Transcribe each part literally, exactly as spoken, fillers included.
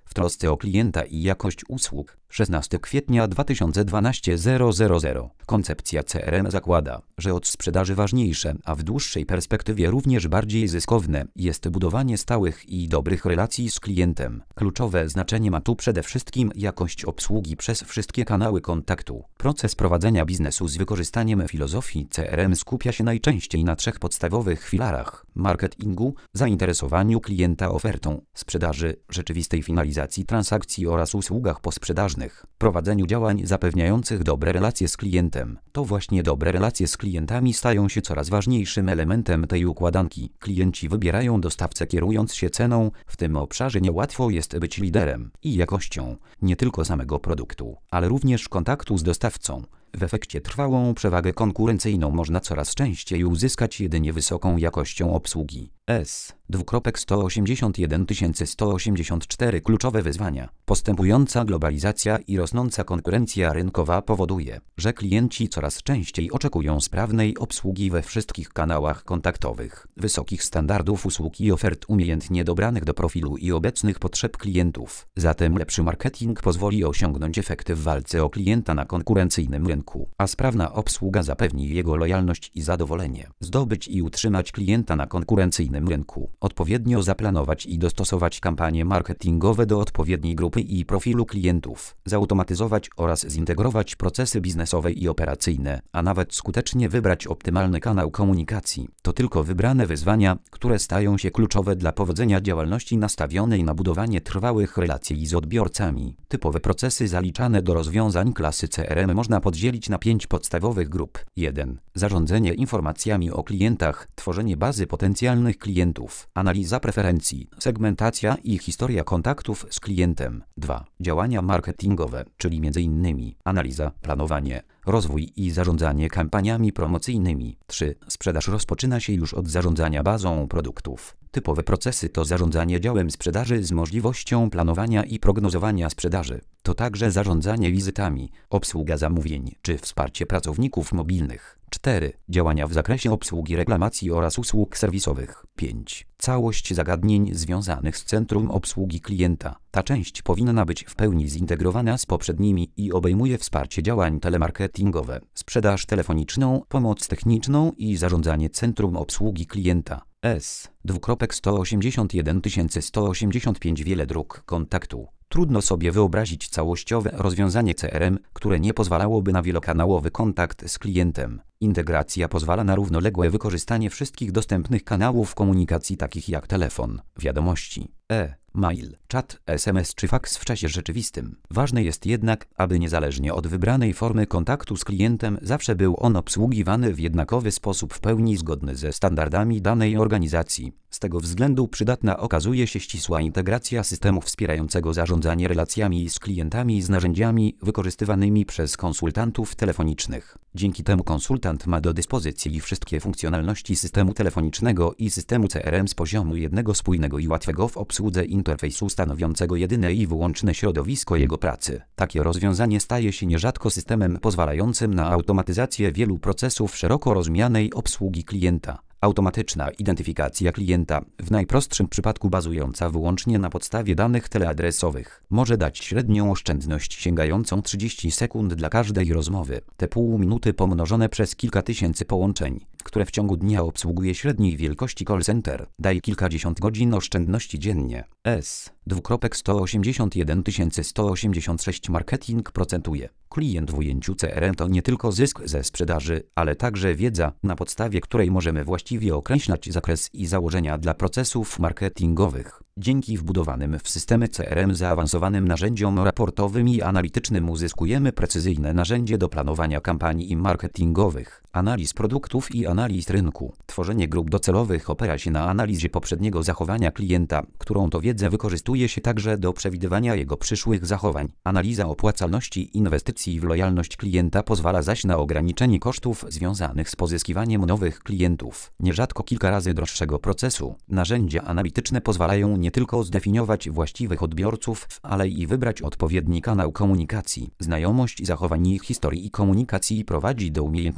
w trosce o klienta i jakość usług. szesnastego kwietnia dwa tysiące dwunastego zero zero zero. Koncepcja C R M zakłada, że od sprzedaży ważniejsze, a w dłuższej perspektywie również bardziej zyskowne, jest budowanie stałych i dobrych relacji z klientem. Kluczowe znaczenie ma tu przede wszystkim jakość obsługi przez wszystkie kanały kontaktu. Proces prowadzenia biznesu z wykorzystaniem filozofii C R M skupia się najczęściej na trzech podstawowych filarach: marketingu, zainteresowaniu klienta ofertą, sprzedaży, rzeczywistej finalizacji transakcji oraz usługach posprzedażnych. Prowadzeniu działań zapewniających dobre relacje z klientem. To właśnie dobre relacje z klientami stają się coraz ważniejszym elementem tej układanki. Klienci wybierają dostawcę kierując się ceną. W tym obszarze niełatwo jest być liderem i jakością nie tylko samego produktu, ale również kontaktu z dostawcą. W efekcie trwałą przewagę konkurencyjną można coraz częściej uzyskać jedynie wysoką jakością obsługi. S. sto osiemdziesiąt jeden tysięcy sto osiemdziesiąt cztery Kluczowe wyzwania. Postępująca globalizacja i rosnąca konkurencja rynkowa powoduje, że klienci coraz częściej oczekują sprawnej obsługi we wszystkich kanałach kontaktowych, wysokich standardów usług i ofert umiejętnie dobranych do profilu i obecnych potrzeb klientów. Zatem lepszy marketing pozwoli osiągnąć efekty w walce o klienta na konkurencyjnym rynku, a sprawna obsługa zapewni jego lojalność i zadowolenie. Zdobyć i utrzymać klienta na konkurencyjnym rynku. Odpowiednio zaplanować i dostosować kampanie marketingowe do odpowiedniej grupy i profilu klientów. Zautomatyzować oraz zintegrować procesy biznesowe i operacyjne, a nawet skutecznie wybrać optymalny kanał komunikacji. To tylko wybrane wyzwania, które stają się kluczowe dla powodzenia działalności nastawionej na budowanie trwałych relacji z odbiorcami. Typowe procesy zaliczane do rozwiązań klasy C R M można podzielić na pięć podstawowych grup. jeden. Zarządzanie informacjami o klientach, tworzenie bazy potencjalnych klientów, analiza preferencji, segmentacja i historia kontaktów z klientem. dwa. Działania marketingowe, czyli między innymi analiza, planowanie, rozwój i zarządzanie kampaniami promocyjnymi. trzy. Sprzedaż rozpoczyna się już od zarządzania bazą produktów. Typowe procesy to zarządzanie działem sprzedaży z możliwością planowania i prognozowania sprzedaży. To także zarządzanie wizytami, obsługa zamówień czy wsparcie pracowników mobilnych. cztery. Działania w zakresie obsługi reklamacji oraz usług serwisowych. pięć. Całość zagadnień związanych z centrum obsługi klienta. Ta część powinna być w pełni zintegrowana z poprzednimi i obejmuje wsparcie działań telemarketingowe, sprzedaż telefoniczną, pomoc techniczną i zarządzanie centrum obsługi klienta. S. sto osiemdziesiąt jeden tysięcy sto osiemdziesiąt pięć Wiele dróg kontaktu. Trudno sobie wyobrazić całościowe rozwiązanie C R M, które nie pozwalałoby na wielokanałowy kontakt z klientem. Integracja pozwala na równoległe wykorzystanie wszystkich dostępnych kanałów komunikacji takich jak telefon, wiadomości, e-mail, czat, S M S czy faks w czasie rzeczywistym. Ważne jest jednak, aby niezależnie od wybranej formy kontaktu z klientem zawsze był on obsługiwany w jednakowy sposób w pełni zgodny ze standardami danej organizacji. Z tego względu przydatna okazuje się ścisła integracja systemu wspierającego zarządzanie relacjami z klientami z narzędziami wykorzystywanymi przez konsultantów telefonicznych. Dzięki temu konsultant ma do dyspozycji wszystkie funkcjonalności systemu telefonicznego i systemu C R M z poziomu jednego spójnego i łatwego w obsłudze interfejsu stanowiącego jedyne i wyłączne środowisko jego pracy. Takie rozwiązanie staje się nierzadko systemem pozwalającym na automatyzację wielu procesów szeroko rozumianej obsługi klienta. Automatyczna identyfikacja klienta, w najprostszym przypadku bazująca wyłącznie na podstawie danych teleadresowych, może dać średnią oszczędność sięgającą trzydzieści sekund dla każdej rozmowy. Te pół minuty pomnożone przez kilka tysięcy połączeń, które w ciągu dnia obsługuje średniej wielkości call center, daje kilkadziesiąt godzin oszczędności dziennie. S. sto osiemdziesiąt jeden tysięcy sto osiemdziesiąt sześć Marketing procentuje. Klient w ujęciu C R M to nie tylko zysk ze sprzedaży, ale także wiedza, na podstawie której możemy właściwie określać zakres i założenia dla procesów marketingowych. Dzięki wbudowanym w systemy C R M zaawansowanym narzędziom raportowym i analitycznym uzyskujemy precyzyjne narzędzie do planowania kampanii marketingowych, analiz produktów i analiz rynku. Tworzenie grup docelowych opiera się na analizie poprzedniego zachowania klienta, którą to wiedzę wykorzystuje się także do przewidywania jego przyszłych zachowań. Analiza opłacalności inwestycji w lojalność klienta pozwala zaś na ograniczenie kosztów związanych z pozyskiwaniem nowych klientów, nierzadko kilka razy droższego procesu. Narzędzia analityczne pozwalają nie tylko zdefiniować właściwych odbiorców, ale i wybrać odpowiedni kanał komunikacji. Znajomość zachowań ich historii i komunikacji prowadzi do umiejętnego i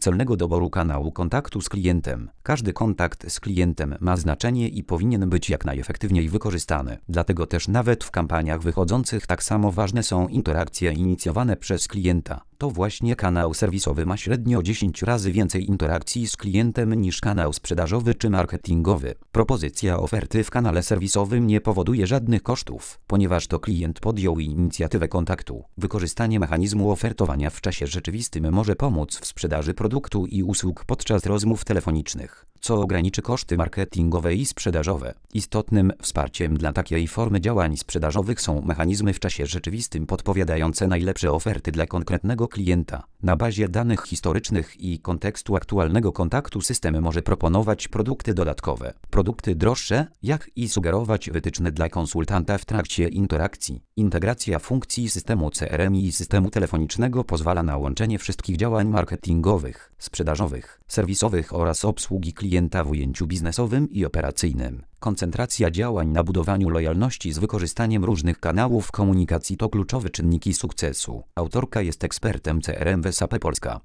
celnego doboru kanału kontaktu z klientem. Każdy kontakt z klientem ma znaczenie i powinien być jak najefektywniej wykorzystany. Dlatego też nawet w kampaniach wychodzących tak samo ważne są interakcje inicjowane przez klienta. To właśnie kanał serwisowy ma średnio dziesięć razy więcej interakcji z klientem niż kanał sprzedażowy czy marketingowy. Propozycja oferty w kanale serwisowym nie powoduje żadnych kosztów, ponieważ to klient podjął inicjatywę kontaktu. Wykorzystanie mechanizmu ofertowania w czasie rzeczywistym może pomóc w sprzedaży produktu i usług podczas rozmów telefonicznych, co ograniczy koszty marketingowe i sprzedażowe. Istotnym wsparciem dla takiej formy działań sprzedażowych są mechanizmy w czasie rzeczywistym podpowiadające najlepsze oferty dla konkretnego klienta. Na bazie danych historycznych i kontekstu aktualnego kontaktu system może proponować produkty dodatkowe, produkty droższe, jak i sugerować wytyczne dla konsultanta w trakcie interakcji. Integracja funkcji systemu C R M i systemu telefonicznego pozwala na łączenie wszystkich działań marketingowych, sprzedażowych, serwisowych oraz obsługi klienta w ujęciu biznesowym i operacyjnym. Koncentracja działań na budowaniu lojalności z wykorzystaniem różnych kanałów komunikacji to kluczowe czynniki sukcesu. Autorka jest ekspertem C R M w S A P Polska.